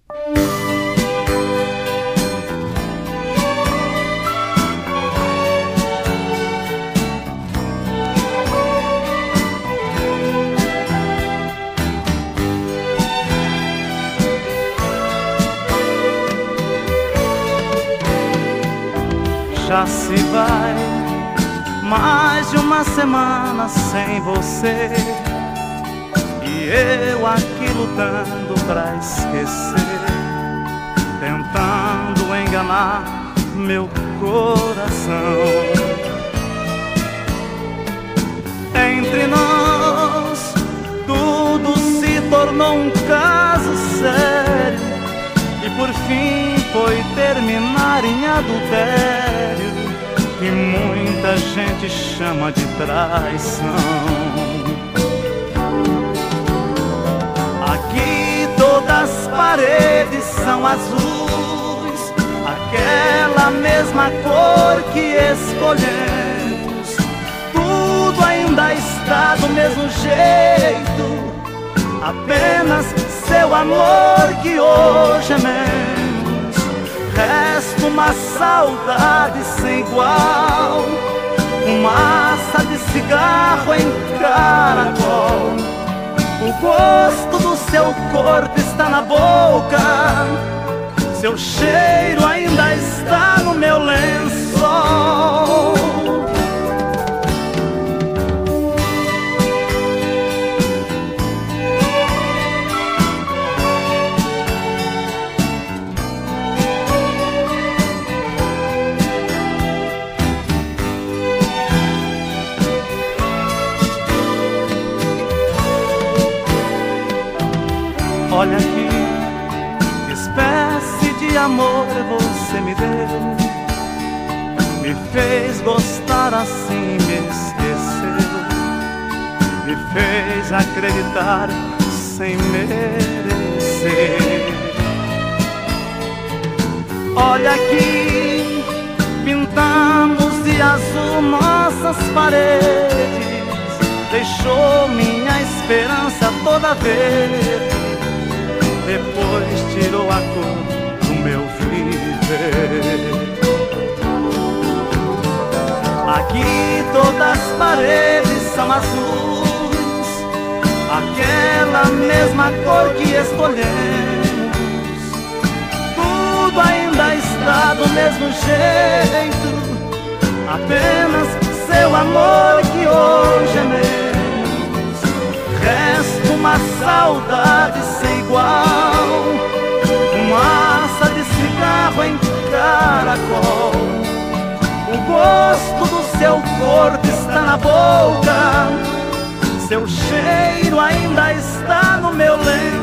Já se vai mais de uma semana sem você, e eu aqui lutando pra esquecer, tentando enganar meu coração. Entre nós tudo se tornou um caso sério, e por fim foi terminar em adultério, que muita gente chama de traição. Aqui todas as paredes são azuis, aquela mesma cor que escolhemos. Tudo ainda está do mesmo jeito, apenas seu amor que hoje é menos. Resta uma saudade sem igual, fumaça de cigarro em caracol. O gosto do seu corpo está na boca, seu cheiro ainda está no meu lençol. Olha aqui, que espécie de amor você me deu, me fez gostar assim, me esqueceu, me fez acreditar sem merecer. Olha aqui, pintamos de azul nossas paredes, deixou minha esperança toda verde, depois tirou a cor do meu viver. Aqui todas as paredes são azuis, aquela mesma cor que escolhemos. Tudo ainda está do mesmo jeito, apenas seu amor que hoje é menos. Resta uma saudade sem igual, fumaça de cigarro em caracol. O gosto do seu corpo está na boca, seu cheiro ainda está no meu lençol.